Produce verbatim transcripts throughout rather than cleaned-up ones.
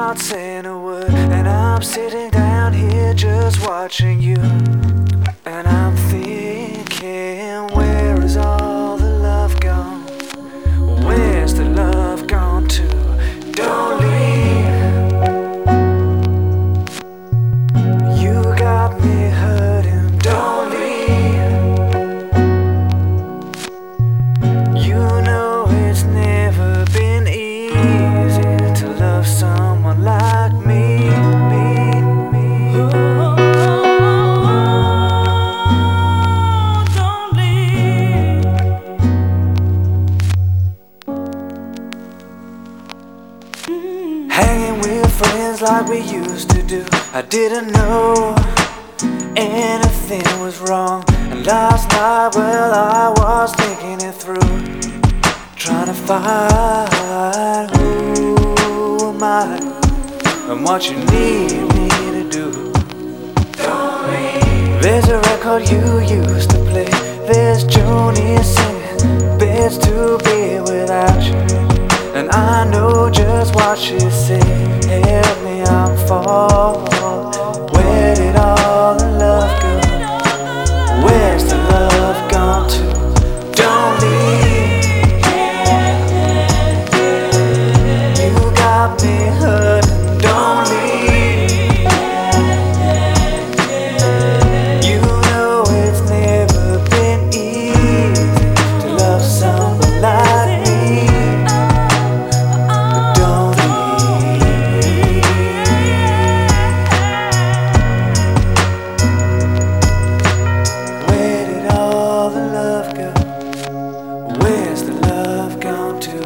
not saying a word, and I'm sitting down here just watching you. And I'm thinking, where is all the love gone? Where's the love gone to? Don't leave. You got me hurting. Don't leave. You know it's never been easy to love someone like me. me, me. Oh, don't leave. Mm. Hanging with friends like we used to do. I didn't know anything was wrong. And last night, well, I was thinking it through, trying to find who am I and what you need me to do. Don't leave. There's a record you used to play. There's Joni singing Best to Be Without You. And I know just what she's saying. Help me, I'm falling. Where did all the love go? Where's the love gone to? Don't leave. You got me hurting. Don't leave. You know it's never been easy to love someone like me. But don't leave. Where did all the love go? Where's the love gone to?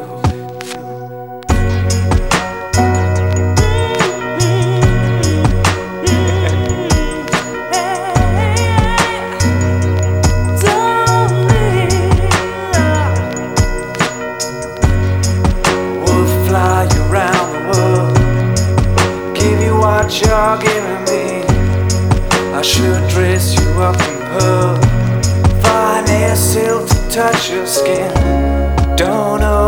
We'll fly you around the world, give you what you're giving me. I should dress you up in pearl, fine as silk to touch your skin. Don't know